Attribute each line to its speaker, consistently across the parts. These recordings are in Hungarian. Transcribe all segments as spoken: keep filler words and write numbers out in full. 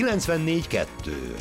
Speaker 1: kilencvennégy kettő.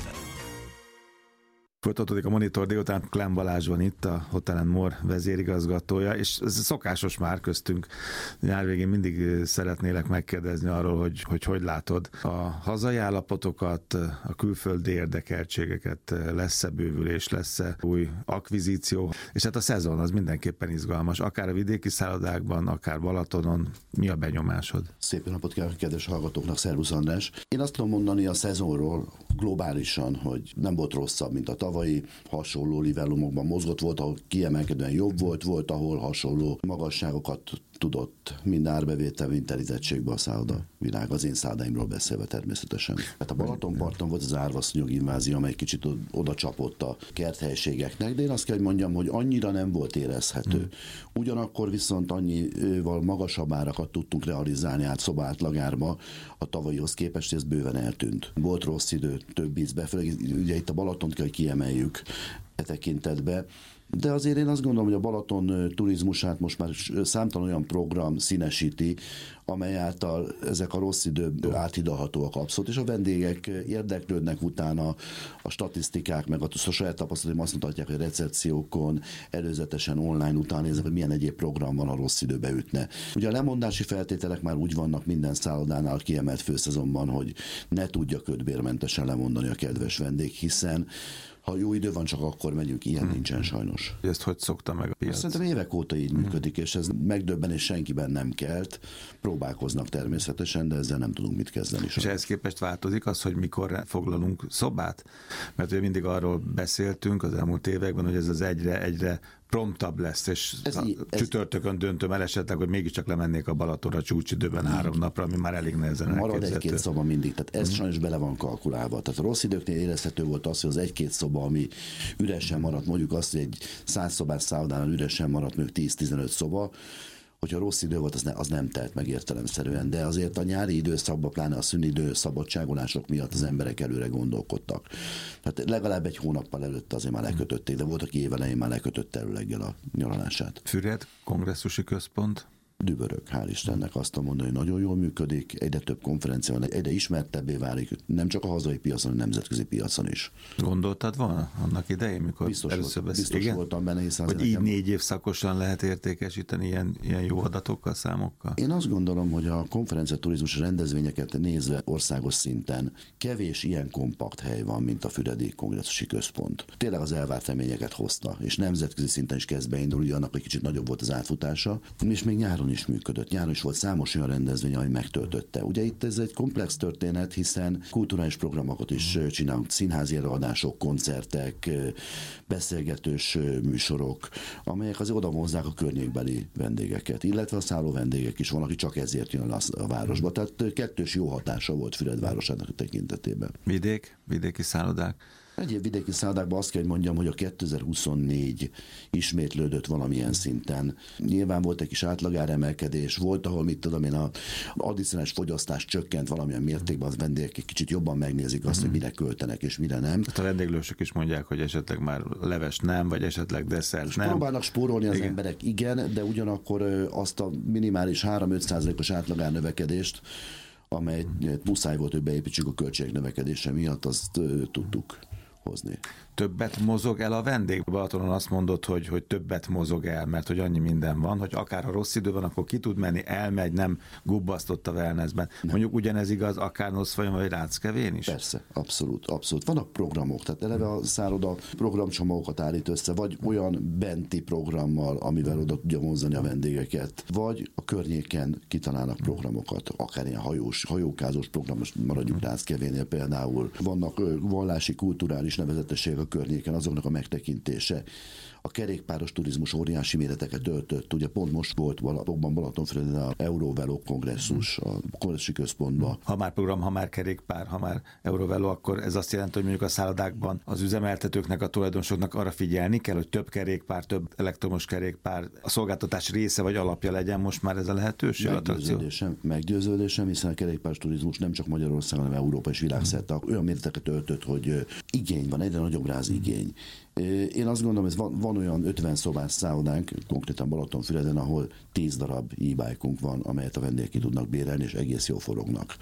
Speaker 2: Folytatódik a Monitor délután, Klemm Balázs van itt, a Hotel and More vezérigazgatója, és ez szokásos már köztünk. Nyár végén mindig szeretnélek megkérdezni arról, hogy hogy, hogy látod a hazai állapotokat, a külföldi érdekeltségeket, lesz-e bővülés, lesz-e új akvizíció, és hát a szezon az mindenképpen izgalmas, akár a vidéki szállodákban, akár Balatonon. Mi a benyomásod?
Speaker 3: Szép napot kívánok kedves hallgatóknak, szervusz András! Én azt tudom mondani a szezonról globálisan, hogy nem volt rosszabb, mint a tavalyi, hasonló livellumokban mozgott, volt, ahol kiemelkedően jobb volt, volt, ahol hasonló magasságokat tudott mind árbevétel, mind telítettségbe a szálloda világ. Az én szállodáimról beszélve természetesen. Hát a Balatonparton volt az árvaszonyog invázió, amely kicsit oda csapott a kerthelységeknek, de én azt kell, hogy mondjam, hogy annyira nem volt érezhető. Ugyanakkor viszont annyival magasabb árakat tudtunk realizálni át szoba átlagárba a tavalyihoz képest, ez bőven eltűnt. Volt rossz idő, több ízbe, főleg ugye itt a Balatont kell, hogy kiemeljük e tekintetbe. De azért én azt gondolom, hogy a Balaton turizmusát most már számtalan olyan program színesíti, amely által ezek a rossz idők áthidalhatóak abszolút, és a vendégek érdeklődnek utána, a statisztikák, meg a saját tapasztalatom azt mutatják, hogy recepciókon, előzetesen online után nézek, hogy milyen egyéb program van, a rossz időbe ütne. Ugye a lemondási feltételek már úgy vannak minden szállodánál kiemelt főszezonban, hogy ne tudja kötbérmentesen lemondani a kedves vendég, hiszen ha jó idő van, csak akkor megyünk, ilyen hmm. nincsen sajnos.
Speaker 2: Ezt hogy szokta meg a piac?
Speaker 3: Szerintem évek óta így hmm. működik, és ez megdöbbenés senkiben nem kelt. Próbálkoznak természetesen, de ezzel nem tudunk mit kezdeni.
Speaker 2: És ehhez képest változik az, hogy mikor foglalunk szobát? Mert ugye mindig arról beszéltünk az elmúlt években, hogy ez az egyre, egyre promptabb lesz, és ez a ez csütörtökön döntöm el esetleg, hogy mégiscsak lemennék a Balatonra csúcsidőben hmm. három napra, ami már elég nehezen elképzelhető.
Speaker 3: Marad egy-két szoba mindig, tehát ez hmm. sajnos bele van kalkulálva. Tehát a rossz időknél érezhető volt az, hogy az egy-két szoba, ami üresen maradt, mondjuk azt, hogy egy száz szobás szállodánál üresen maradt még tíz-tizenöt szoba, hogyha rossz idő volt, az, ne, az nem telt meg értelemszerűen, de azért a nyári időszakban, pláne a szünidő szabadságolások miatt az emberek előre gondolkodtak. Tehát legalább egy hónappal előtt azért már lekötötték, de volt, aki évelején már lekötött előleggel a nyaralását.
Speaker 2: Füred kongresszusi központ?
Speaker 3: Dübörög, hál' Istennek, azt mondani, hogy nagyon jól működik, egyre több konferencia van, egyre ismertebbé válik, nem csak a hazai piacon, hanem nemzetközi piacon is.
Speaker 2: Gondoltad volna annak idején, mikor
Speaker 3: biztos
Speaker 2: először
Speaker 3: volt, biztos
Speaker 2: igen?
Speaker 3: voltam benne, hiszen
Speaker 2: hogy így
Speaker 3: nekem...
Speaker 2: négy évszakosan lehet értékesíteni ilyen, ilyen jó adatokkal, számokkal?
Speaker 3: Én azt gondolom, hogy a konferencia turizmus rendezvényeket nézve országos szinten kevés ilyen kompakt hely van, mint a Füredi Kongresszusi Központ. Tényleg az elvárt reményeket hozta, és nemzetközi szinten is kezd beindulni, ugye annak, hogy kicsit nagyobb volt az átfutása, és még nyáron is működött. Nyáron is volt számos olyan rendezvény, ami megtöltötte. Ugye itt ez egy komplex történet, hiszen kulturális programokat is csinálunk, színházi előadások, koncertek, beszélgetős műsorok, amelyek azért oda vonzzák a környékbeli vendégeket, illetve a szálló vendégek is van, aki csak ezért jön a városba. Tehát kettős jó hatása volt Füred városának a tekintetében.
Speaker 2: Vidék, vidéki szállodák?
Speaker 3: Egyéb vidéki szállodákban azt kell, hogy mondjam, hogy a kétezer-huszonnégy ismétlődött valamilyen szinten. Nyilván volt egy kis átlagáremelkedés, volt, ahol mit tudom én, a addicionális fogyasztás csökkent valamilyen mértékben, az vendégek egy kicsit jobban megnézik azt, hogy mire költenek és mire nem.
Speaker 2: Tehát a vendéglősök is mondják, hogy esetleg már leves nem, vagy esetleg desszert nem.
Speaker 3: Próbálnak spórolni az
Speaker 2: igen.
Speaker 3: emberek, igen, de ugyanakkor azt a minimális három-öt százalékos átlagár növekedést, amely muszáj volt, hogy beépítsük a költségek növekedése miatt, azt uh, tudtuk hozni.
Speaker 2: Többet mozog el a vendég? Balatonon azt mondod, hogy, hogy többet mozog el, mert hogy annyi minden van, hogy akár a rossz idő van, akkor ki tud menni, elmegy, nem gubbasztott a wellnessben. Nem. Mondjuk ugyanez igaz akár Noszfajon vagy Ráckevén is?
Speaker 3: Persze, abszolút, abszolút. Vannak programok, tehát eleve a szálloda programcsomagokat állít össze, vagy olyan benti programmal, amivel oda tudja vonzani a vendégeket, vagy a környéken kitalálnak programokat, akár ilyen hajós, hajókázós program, most maradjunk Ráckevénél például. Vannak vallási, kulturális nevezetességek a környéken, azoknak a megtekintése. A kerékpáros turizmus óriási méreteket öltött. Ugye pont most volt Balatonban, Balatonfüreden a Eurovelo kongresszus a kongresszusi központban.
Speaker 2: Ha már program, ha már kerékpár, ha már Eurovelo, akkor ez azt jelenti, hogy mondjuk a szállodákban az üzemeltetőknek, a tulajdonosoknak arra figyelni kell, hogy több kerékpár, több elektromos kerékpár a szolgáltatás része vagy alapja legyen most már ez a lehetőség?
Speaker 3: Meggyőződésem, meggyőződésem, hiszen a kerékpáros turizmus nem csak Magyarországon, hanem Európa és világszerte olyan méreteket öltött, hogy igény van, egyre nagyobb rá az igény. Én azt gondolom, hogy van, van olyan ötven szobás szállodánk, konkrétan Balatonfüreden, ahol tíz darab e-bike-unk van, amelyet a vendégek ki tudnak bérelni, és egész jól forognak.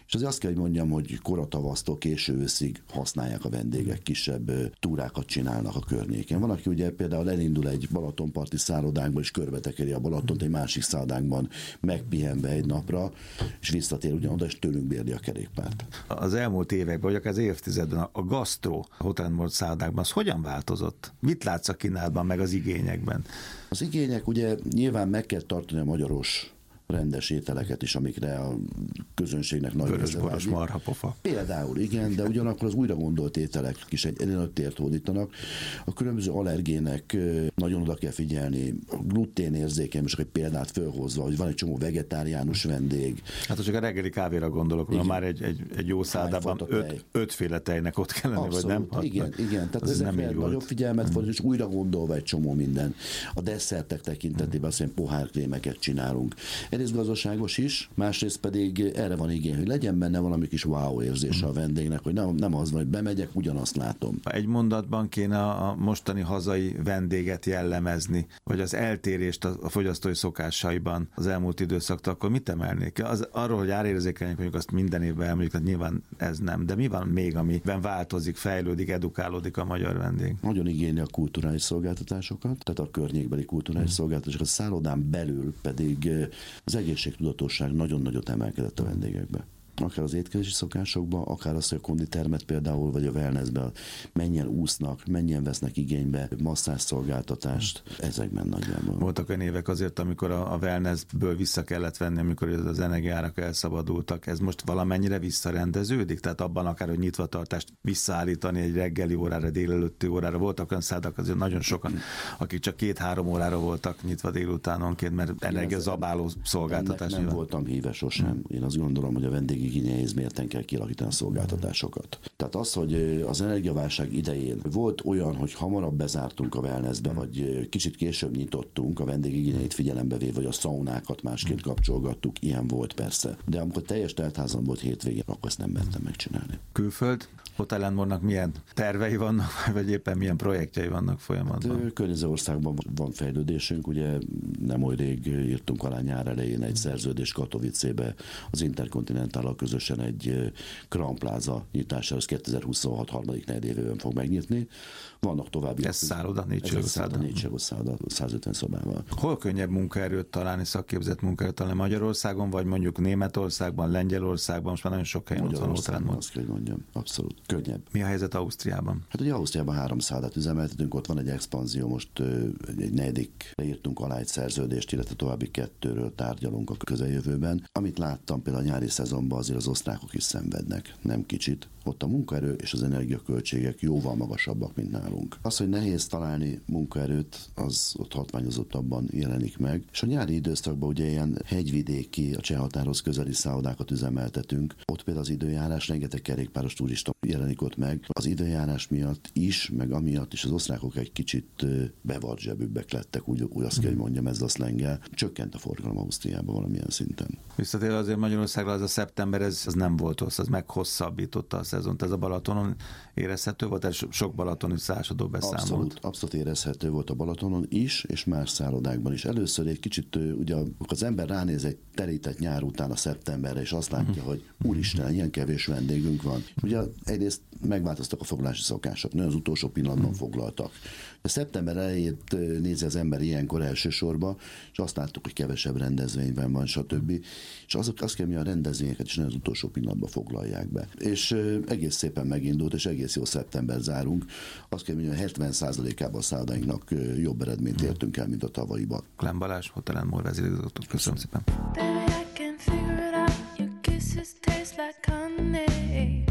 Speaker 3: És azért azt kell, hogy mondjam, hogy koratavasztól késő őszig használják a vendégek, kisebb túrákat csinálnak a környéken. Van, aki ugye például elindul egy balatonparti szállodánkba, és körbetekeri a Balatont egy másik szállodánkban, megpihenve egy napra, és visszatér ugyanoda, és tőlünk bérli a kerékpárt.
Speaker 2: Az elmúlt években, vagy akár az évtizedben a gasztró Hotel and More szállodákban az hogyan változott? Mit látsz a kínálatban, meg az igényekben?
Speaker 3: Az igények ugye nyilván meg kell tartani a magyaros rendes ételeket is, amikre a közönségnek nagy
Speaker 2: vörösboros marhapofa.
Speaker 3: Például, igen, de ugyanakkor az újra gondolt ételek is egy elég nagy tért hódítanak. A különböző allergének nagyon oda kell figyelni, a gluténérzékeny, most egy példát fölhozva, hogy van egy csomó vegetáriánus vendég.
Speaker 2: Hát, ha csak a reggeli kávéra gondolok, igen. Már egy, egy, egy jó szállodában öt, ötféle tejnek ott kell lenni, vagy nem?
Speaker 3: Hát, igen, igen, tehát ezekre nagyobb figyelmet fordít, és újra gondolva egy csomó minden. A desszertek tekintetében azt mondja, pohárkrémeket csinálunk. Egyrészt gazdaságos is, másrészt pedig erre van igény, hogy legyen benne valami kis wow érzése a vendégnek, hogy nem, nem az van, hogy bemegyek, ugyanazt látom.
Speaker 2: Egy mondatban kéne a mostani hazai vendéget jellemezni, vagy az eltérést a fogyasztói szokásaiban az elmúlt időszaktól, akkor mit emelnék? Az, arról, hogy árérzékenyek mondjuk, azt minden évben említjük, tehát nyilván ez nem, de mi van még, amiben változik, fejlődik, edukálódik a magyar vendég?
Speaker 3: Nagyon igényli a kulturális szolgáltatásokat, tehát a környékbeli kulturális hmm. szolgáltatásokat, a szállodán belül pedig az egészségtudatosság nagyon nagyot emelkedett a vendégekbe. Akár az étkezési szokásokban, akár az, hogy a konditermet például, vagy a wellnessben mennyien úsznak, mennyien vesznek igénybe masszázs szolgáltatást, ezekben nagyjából.
Speaker 2: Voltak olyan évek azért, amikor a wellnessből vissza kellett venni, amikor az energiárak elszabadultak. Ez most valamennyire visszarendeződik? Tehát abban akár, hogy nyitvatartást visszaállítani egy reggeli órára, délelőtti órára. Voltak olyan szállodak, azért nagyon sokan, akik csak két-három órára voltak nyitva délutánonként, mert energiazabáló szolgáltatás.
Speaker 3: Nem voltam híve sosem. Én azt gondolom, hogy a vendég igényeihez mérten kell kialakítani a szolgáltatásokat. Tehát az, hogy az energiaválság idején volt olyan, hogy hamarabb bezártunk a wellnessbe, vagy kicsit később nyitottunk, a vendég igényeit figyelembe véve, vagy a szaunákat másként kapcsolgattuk, ilyen volt persze. De amikor teljes teltházam volt hétvégén, akkor ezt nem mertem megcsinálni.
Speaker 2: Külföld? Hotel and More-nak milyen tervei vannak, vagy éppen milyen projektjei vannak folyamatban?
Speaker 3: Hát, környező országban van fejlődésünk, ugye nem oly rég írtunk alá nyár elején egy szerződést Katowicébe az Intercontinentállal közösen egy Crown Plaza nyitására, az kétezer-huszonhat harmadik negyedévében fog megnyitni. Vannak további...
Speaker 2: Ez szálloda, négységos szálloda.
Speaker 3: négységos szálloda, százötven szobával.
Speaker 2: Hol könnyebb munkaerőt találni, szakképzett munkaerőt találni Magyarországon, vagy mondjuk Németországban, Lengyelországban, most már nagyon sok helyen ott van Hotel and More.
Speaker 3: Azt kell, hogy mondjam, abszolút könnyebb.
Speaker 2: Mi a helyzet Ausztriában?
Speaker 3: Hát ugye Ausztriában három szállodát üzemeltetünk, ott van egy expanzió, most egy negyedik írtunk alá egy szerződést, illetve további kettőről tárgyalunk a közeljövőben. Amit láttam például a nyári szezonban, azért az osztrákok is szenvednek, nem kicsit. Ott a munkaerő és az energiaköltségek jóval magasabbak, mint nálunk. Az, hogy nehéz találni munkaerőt, az ott hatványozottabban jelenik meg. És a nyári időszakban ugye ilyen hegyvidéki, a cseh határhoz közeli szállodákat üzemeltetünk. Ott például az időjárás, rengeteg kerékpáros turista jelenik ott meg. Az időjárás miatt is, meg amiatt is az osztrákok egy kicsit bevart zsebűbbek lettek, úgy, úgy azt kell, hogy mondjam ezzel a szlenggel. Csökkent a forgalom Ausztriában valamilyen szinten.
Speaker 2: Visszatérve azért Magyarországra, az a szeptember, ez, ez nem volt rossz, az meghosszabbította a szezont. Ez a Balatonon érezhető volt? Ez sok balatoni szállodó beszámolt?
Speaker 3: Abszolút, abszolút érezhető volt a Balatonon is, és más szállodákban is. Először egy kicsit, ugye az ember ránéz egy terített nyár után a szeptemberre, és azt látja, uh-huh. hogy úristen, ilyen kevés vendégünk van. Ugye egyrészt megváltoztak a foglalási szokások, nagyon az utolsó pillanatban uh-huh. foglaltak. A szeptember elejét nézi az ember ilyenkor elsősorban, és azt láttuk, hogy kevesebb rendezvényben van, stb. És azok azt kell, hogy a rendezvényeket is az utolsó pillanatban foglalják be. És egész szépen megindult, és egész jó szeptember zárunk. Azt kell, hogy a hetven százalékában a szállodainknak jobb eredményt értünk el, mint a tavalyiban.
Speaker 2: Klemm Balázs, Hotel and More vezérigazgató. Köszönöm szépen.
Speaker 1: Baby, I can figure it out. Your kisses taste like honey.